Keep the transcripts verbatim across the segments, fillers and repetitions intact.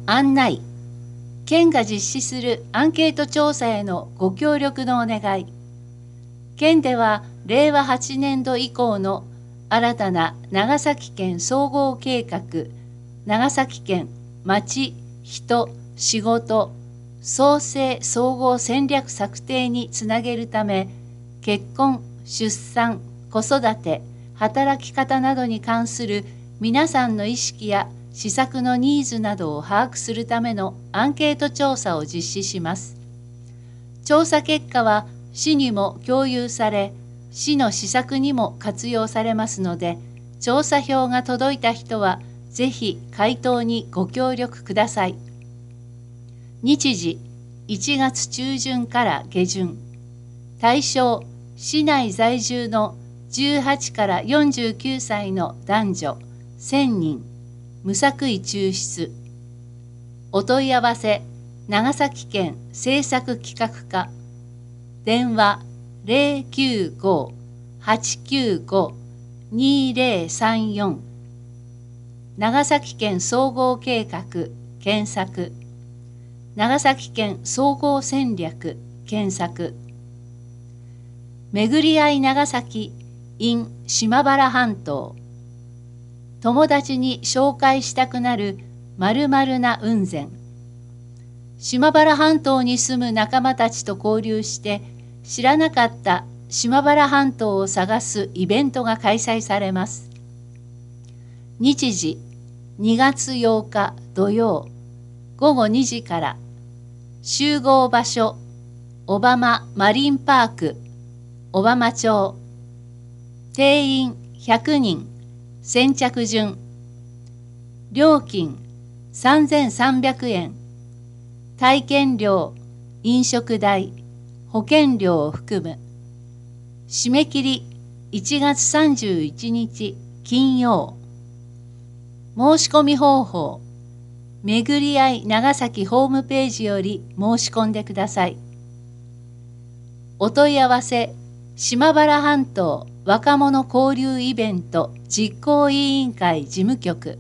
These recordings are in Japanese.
案内。県が実施するアンケート調査へのご協力のお願い。県ではれいわはちねんど以降の新たな長崎県総合計画、長崎県まち・人・仕事創生総合戦略策定につなげるため、結婚、出産、子育て、働き方などに関する皆さんの意識や施策のニーズなどを把握するためのアンケート調査を実施します。調査結果は市にも共有され、市の施策にも活用されますので、調査票が届いた人はぜひ回答にご協力ください。日時いちがつちゅうじゅんから下旬。対象市内在住のじゅうはちからよんじゅうきゅうさいの男女せんにん。無作為抽出。お問い合わせ長崎県政策企画課。電話ゼロきゅうご はちきゅうご にゼロさんよん。長崎県総合計画検索。長崎県総合戦略検索。巡り合い長崎 in 島原半島。友達に紹介したくなる〇〇な雲仙。島原半島に住む仲間たちと交流して知らなかった島原半島を探すイベントが開催されます。日時にがつようか土曜ごごにじから。集合場所小浜マリンパーク小浜町。定員ひゃくにん。先着順。料金さんぜんさんびゃくえん。体験料、飲食代、保険料を含む。締め切りいちがつさんじゅういちにち金曜。申し込み方法。巡り合い長崎ホームページより申し込んでください。お問い合わせ島原半島若者交流イベント実行委員会事務局。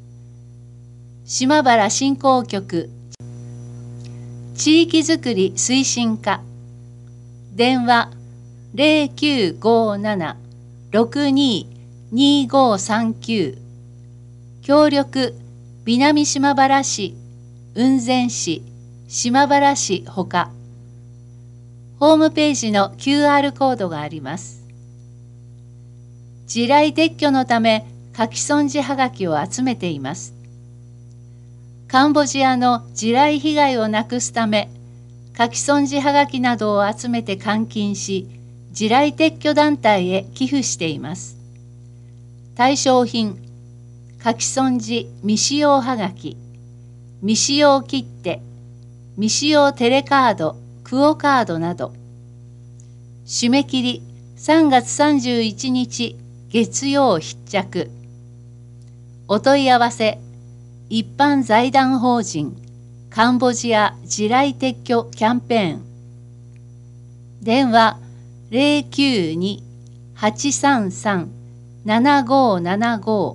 島原振興局地域づくり推進課。電話ゼロきゅうごなな ろくに にごさんきゅう。協力南島原市、雲仙市、島原市ほか。ホームページの キューアール コードがあります。地雷撤去のため書き損じはがきを集めています。カンボジアの地雷被害をなくすため、書き損じはがきなどを集めて換金し、地雷撤去団体へ寄付しています。対象品、書き損じ未使用はがき、未使用切手、未使用テレカード、クオカードなど。締め切りさんがつさんじゅういちにち月曜必着。お問い合わせ一般財団法人カンボジア地雷撤去キャンペーン。電話ゼロきゅうに はちさんさん ななごななご。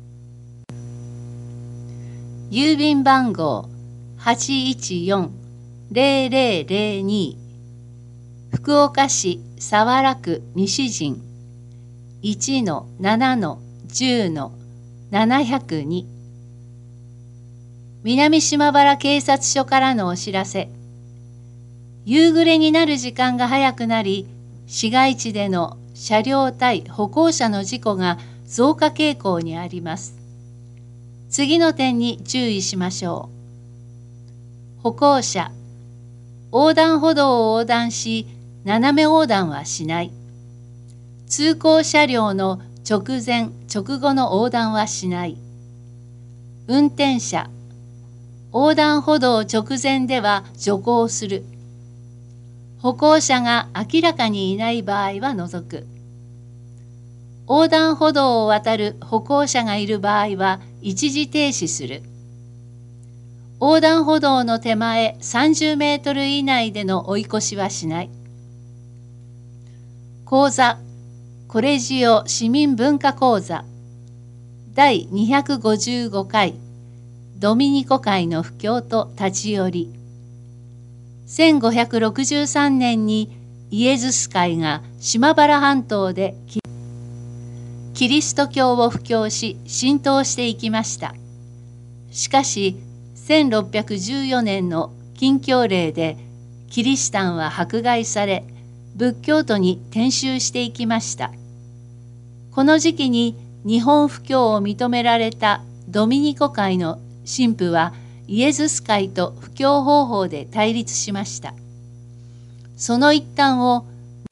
郵便番号 はちいちよん ゼロゼロゼロに。福岡市早良区西陣 いちのななのじゅうのななひゃくに。南島原警察署からのお知らせ。夕暮れになる時間が早くなり、市街地での車両対歩行者の事故が増加傾向にあります。次の点に注意しましょう。歩行者。横断歩道を横断し、斜め横断はしない。通行車両の直前、直後の横断はしない。運転者。横断歩道直前では徐行する。歩行者が明らかにいない場合は除く。横断歩道を渡る歩行者がいる場合は一時停止する。横断歩道の手前さんじゅうメートル以内での追い越しはしない。講座、コレジオ市民文化講座だいにひゃくごじゅうごかいドミニコ会の布教と立ち寄り、せんごひゃくろくじゅうさんねんにイエズス会が島原半島でキリスト教を布教し浸透していきました。しかしせんろっぴゃくじゅうよねんの禁教令でキリシタンは迫害され、仏教徒に転宗していきました。この時期に日本布教を認められたドミニコ会の神父はイエズス会と布教方法で対立しました。その一端を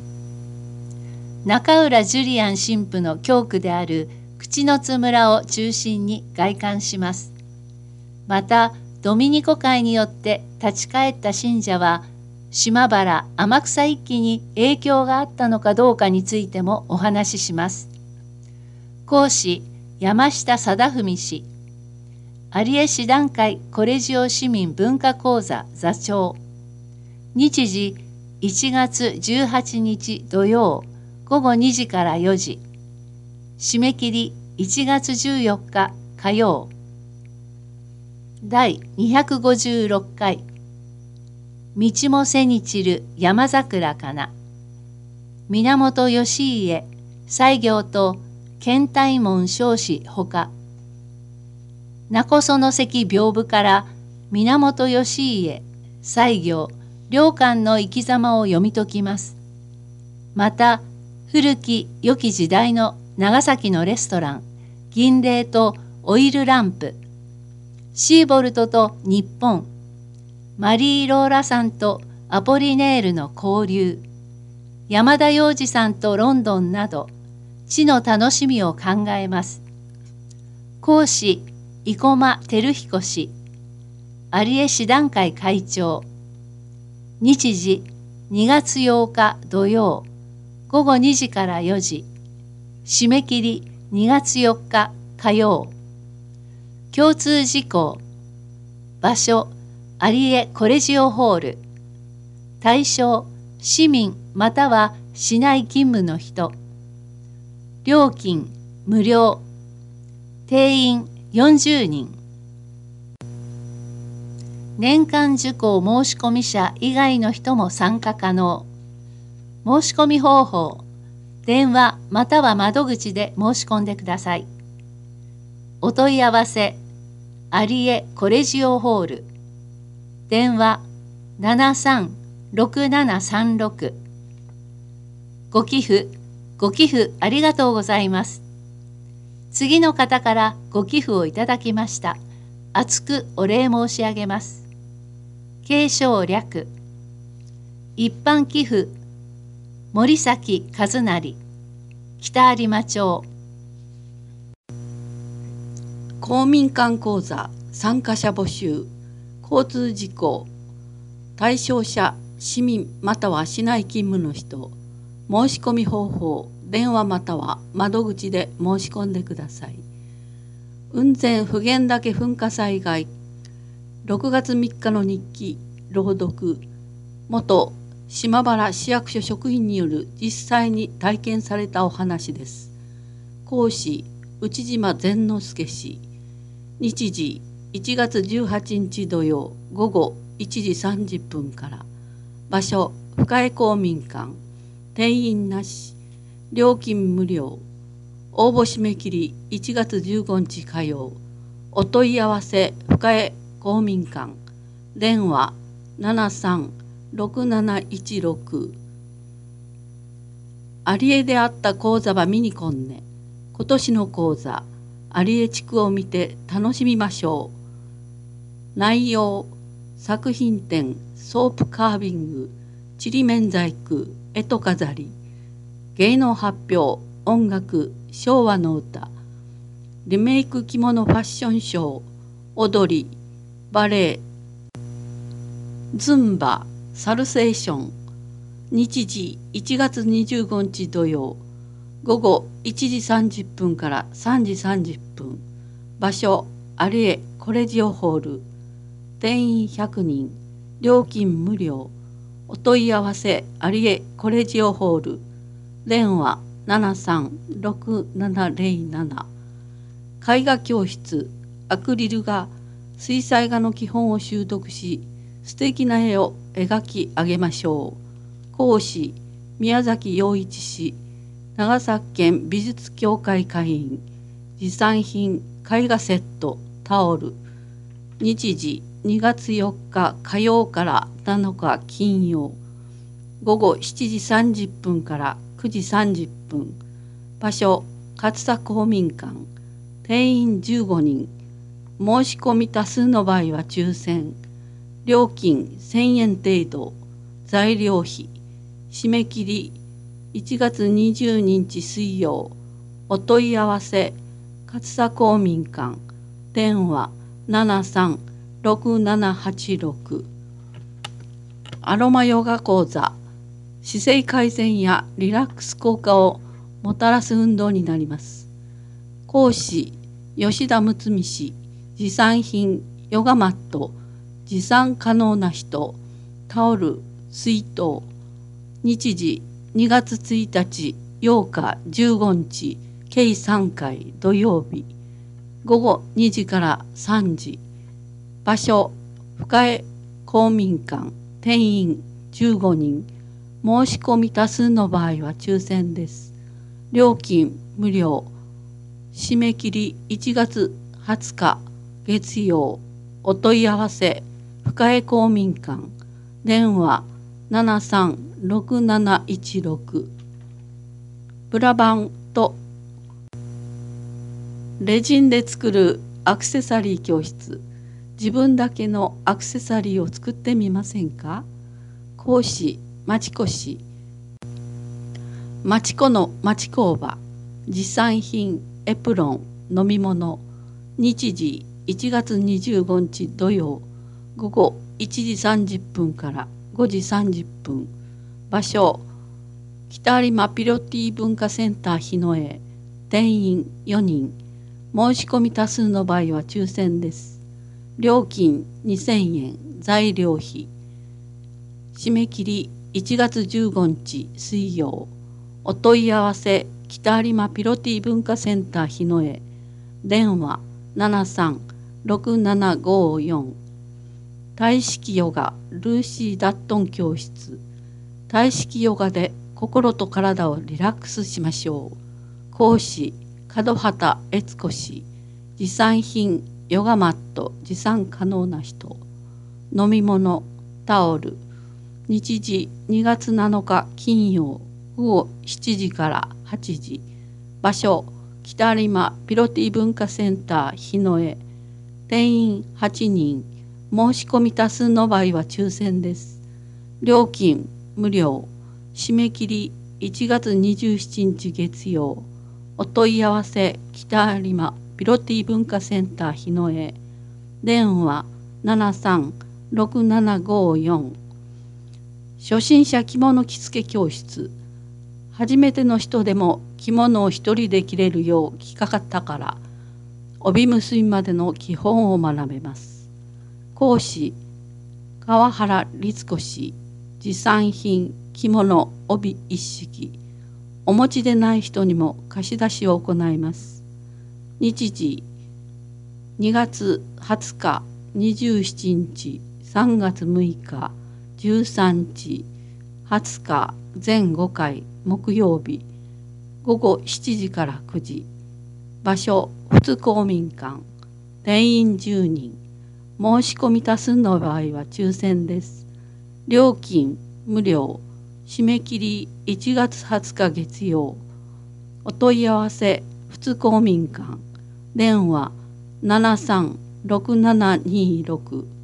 中浦ジュリアン神父の教区である口之津村を中心に外観します。またドミニコ会によって立ち返った信者は島原天草一揆に影響があったのかどうかについてもお話しします。講師山下貞文氏、有江師団会コレジオ市民文化講座座長。日時いちがつじゅうはちにち土曜ごごにじからよじ。締め切りいちがつじゅうよっか火曜。だいにひゃくごじゅうろっかい。道も背に散る山桜かな。源義家西行と剣太門彰子ほか。名古その関屏風から源義家西行両館の生き様を読み解きます。また古き良き時代の長崎のレストラン銀嶺とオイルランプ、シーボルトと日本、マリー・ローラさんとアポリネールの交流、山田洋次さんとロンドンなど地の楽しみを考えます。講師生駒照彦氏、有江師団会会長。日時にがつようか土曜ごごにじからよじ。締め切りにがつよっか火曜。共通事項。場所有江コレジオホール。対象市民または市内勤務の人。料金無料。定員よんじゅうにん。年間受講申込者以外の人も参加可能。申し込み方法、電話または窓口で申し込んでください。お問い合わせ、有江コレジオホール。電話ななさんろくななさんろく。ご寄付、ご寄付ありがとうございます。次の方からご寄付をいただきました。厚くお礼申し上げます。継承略。一般寄付、森崎和成、北有馬町。 公民館講座参加者募集。交通事項。対象者、市民または市内勤務の人。申し込み方法、電話または窓口で申し込んでください。雲仙普賢岳噴火災害。ろくがつみっかの日記、朗読。元島原市役所職員による実際に体験されたお話です。講師、内島善之助氏。日時、いちがつじゅうはちにち土曜ごごいちじさんじゅっぷんから。場所、深江公民館。定員なし。料金無料。応募締め切りいちがつじゅうごにち火曜。お問い合わせ深江公民館。電話ななさんろくなないちろく。有江であった講座は見にこんね。今年の講座、有江地区を見て楽しみましょう。内容、作品展、ソープカービング、ちりめん細工、絵と飾り、芸能発表、音楽、昭和の歌、リメイク着物ファッションショー、踊り、バレエ、ズンバ、サルセーション。日時いちがつにじゅうごにち土曜ごごいちじさんじゅっぷんからさんじさんじゅっぷん。場所有江コレジオホール。定員ひゃくにん。料金無料。お問い合わせ有江コレジオホール。電話ななさんろくななぜろなな。絵画教室、アクリル画、 水彩画の基本を習得し、素敵な絵を描き上げましょう。講師、宮崎洋一氏、長崎県美術協会会員。持参品、絵画セット、タオル。日時、にがつよっか火曜からなのか金曜。午後しちじさんじゅっぷんからくじさんじゅっぷん。場所、勝佐公民館。定員じゅうごにん。申し込み多数の場合は抽選。料金せんえん程度。材料費。締め切りいちがつにじゅうににち水曜。お問い合わせ勝佐公民館。電話ななさんろくななはちろく。アロマヨガ講座。姿勢改善やリラックス効果をもたらす運動になります。講師吉田睦美氏。持参品ヨガマット。持参可能な人。タオル、水筒。日時にがつついたち、ようか、じゅうごにち、計さんかい土曜日。午後にじからさんじ。場所、深江公民館。定員じゅうごにん。申し込み多数の場合は抽選です。料金無料。締め切りいちがつはつか月曜。お問い合わせ深江公民館。電話ななさんろくなないちろく。プラバンとレジンで作るアクセサリー教室。自分だけのアクセサリーを作ってみませんか？講師まちこ氏。まちこの町工場。持参品エプロン、飲み物。日時いちがつにじゅうごにち土曜。午後いちじさんじゅっぷんからごじさんじゅっぷん。場所、北有馬ピロティ文化センター日野へ。定員よにん。申し込み多数の場合は抽選です。料金にせんえん。材料費。締め切りいちがつじゅうごにち水曜。お問い合わせ北有馬ピロティ文化センター日野へ。電話ななさんろくななごよん。体式ヨガルーシー・ダットン教室。体式ヨガで心と体をリラックスしましょう。講師門畑悦子氏。持参品ヨガマット。持参可能な人。飲み物タオル。日時にがつなのか金曜。午後しちじからはちじ。場所北有馬ピロティ文化センター日野へ。定員はちにん。申し込み多数の場合は抽選です。料金無料。締め切りいちがつにじゅうしちにち月曜。お問い合わせ北有馬ピロティ文化センター日野へ。電話ななさんろくななごよん。初心者着物着付け教室。初めての人でも着物を一人で着れるよう着かかったから、帯結びまでの基本を学べます。講師川原律子氏。持参品着物帯一式。お持ちでない人にも貸し出しを行います。日時にがつはつかにじゅうしちにちさんがつむいかじゅうさんにちはつかぜんごかい木曜日。午後しちじからくじ。場所普通公民館。定員じゅうにん。申し込み多数の場合は抽選です。料金無料。締め切りいちがつはつか月曜。お問い合わせ普通公民館。電話ななさんろくななにろく。